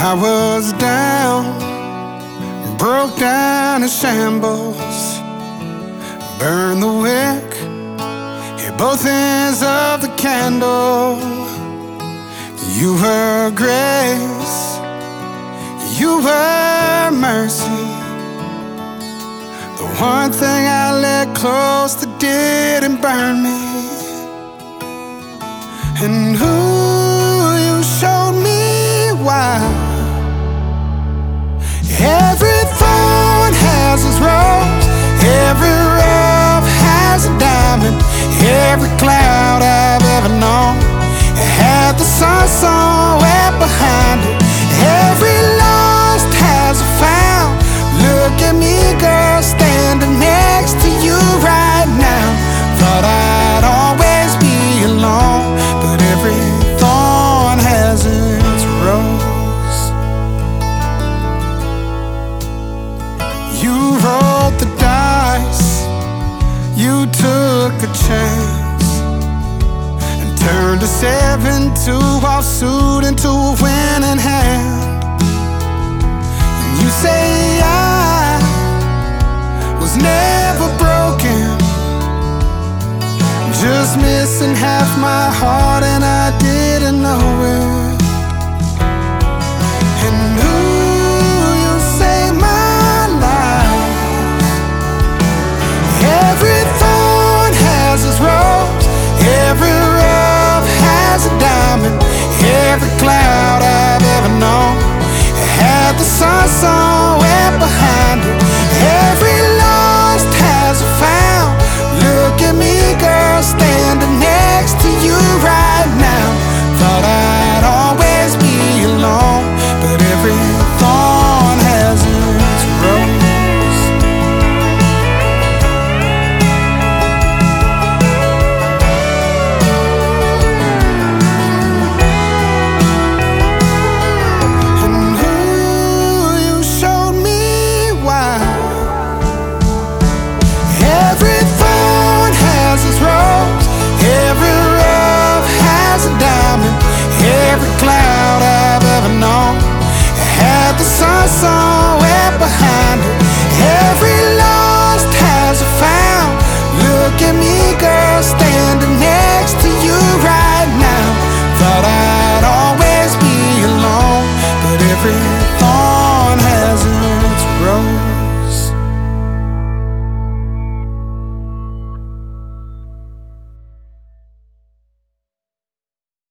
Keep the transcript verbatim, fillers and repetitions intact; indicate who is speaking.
Speaker 1: I was down, broke down in shambles, burned the wick, hit both ends of the candle. You were grace, you were mercy, the one thing I let close that didn't burn me. And who you showed me why. Every thorn has its rose, every rough has a diamond. Every cloud I've ever known had the sun somewhere behind it. Every lost has a found. Look at me, girl, standing next to you right now. Thought I'd always be alone, but every thorn has its rose. You rolled the dice, you took a chance, and turned a seven-two offsuit into a winning hand. And you say I was never broken, just missing half my heart, and I didn't know it. And who you saved my life. Every thorn has its rose, every rough has a diamond. Every cloud I've ever known had the sun somewhere behind it. Every lost has a found. Look at me, girl, standing next to you right now. Thought I'd always be alone, but every thorn has its rose. And who you showed me why. Every thorn has its rose, every rough has a diamond. Every cloud I've ever known had the sun somewhere behind it. Every lost has a found. Look at me, girl, standing next to you right now. Thought I'd always be alone, but every